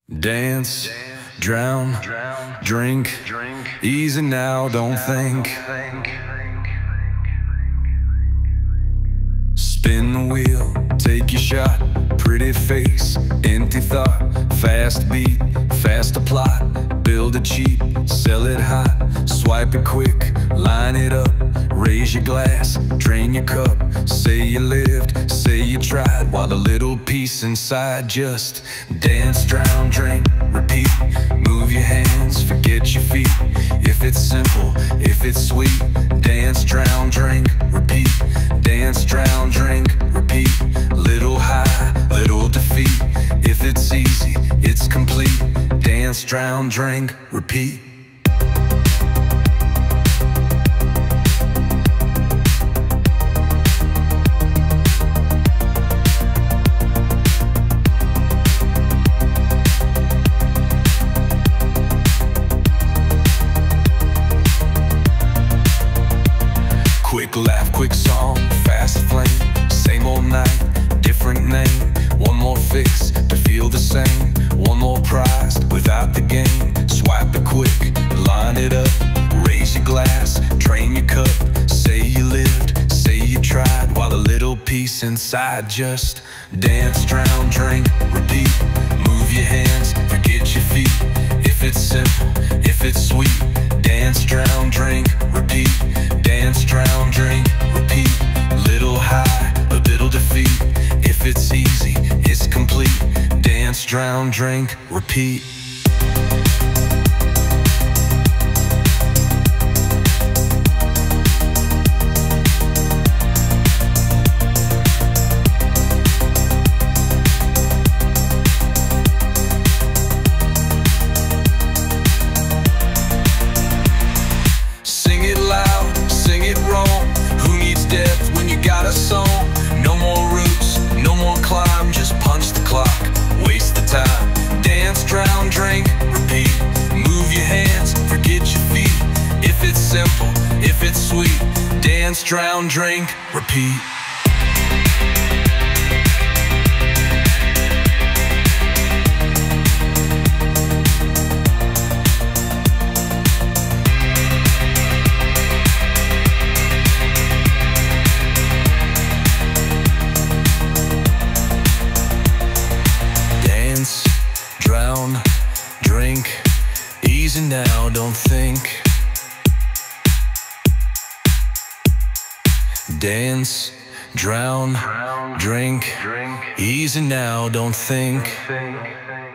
Dance, drown, drink, easy now, don't think. Spin the wheel, take your shot, pretty face, empty thought, fast beat, faster plot, build it cheap, sell it hot, swipe it quick, line it up, raise your glass, drain your cup, say you lived, say you tried, while a little piece inside just dance, drown, drink, repeat, move your hands, forget your feet, if it's simple, if it's sweet, dance, drown, drink, repeat, dance, drown, drink, repeat, little high, little defeat, if it's easy, it's complete, dance, drown, drink, repeat. Quick laugh, quick song, fast flame, same old night, different name, one more fix to feel the same, one more prize without the game, swipe it quick, line it up, raise your glass, drain your cup, say you lived, say you tried, while a little piece inside just dance, drown, drink, repeat, move your hands, forget your feet, if it's simple, if it's sweet, dance, drown, drink, repeat, dance, drown, drink, repeat, little high, a little defeat, if it's easy, it's complete, dance, drown, drink, repeat. A song, no more roots, no more climb, just punch the clock, waste the time, dance, drown, drink, repeat, move your hands, forget your feet, if it's simple, if it's sweet, dance, drown, drink, repeat. Drown, drink, easy now, don't think. Dance, drown, drink, easy now, don't think.